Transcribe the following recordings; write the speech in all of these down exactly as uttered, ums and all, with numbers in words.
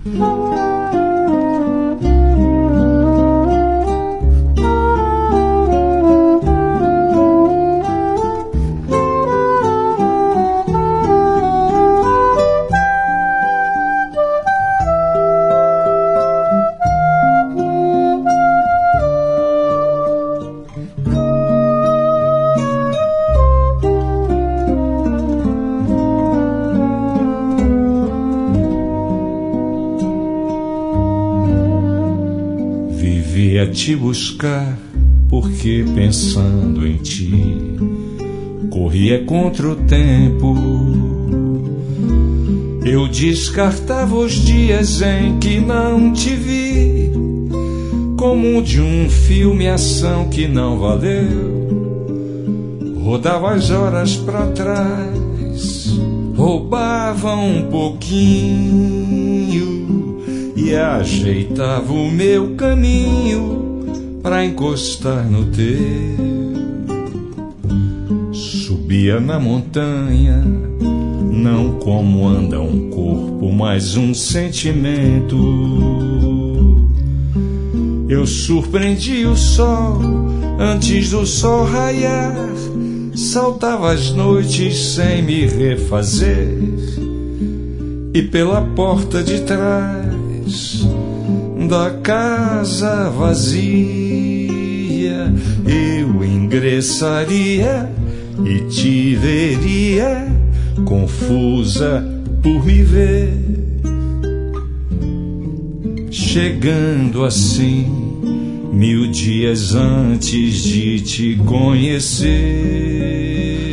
Te buscar, porque pensando em ti corria contra o tempo. Eu descartava os dias em que não te vi, como de um filme ação que não valeu. Rodava as horas pra trás, roubava um pouquinho e ajeitava o meu caminho pra encostar no teu. Subia na montanha, não como anda um corpo, mas um sentimento. Eu surpreendi o sol antes do sol raiar, saltava as noites sem me refazer, e pela porta de trás da casa vazia eu ingressaria e te veria confusa por me ver, chegando assim mil dias antes de te conhecer.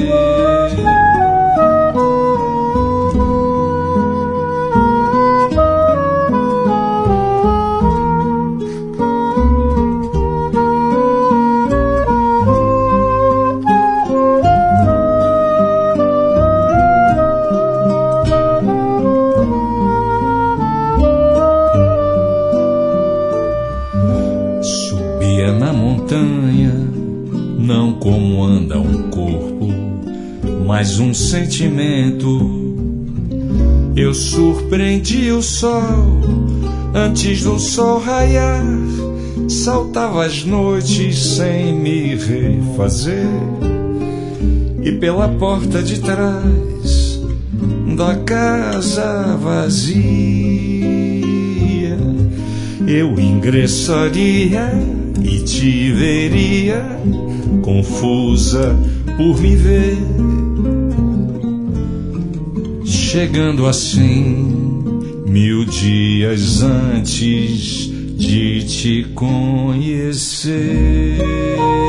Mais um sentimento. Eu surpreendi o sol antes do sol raiar, saltava as noites sem me refazer, e pela porta de trás da casa vazia eu ingressaria e te veria confusa por me ver, chegando assim mil dias antes de te conhecer.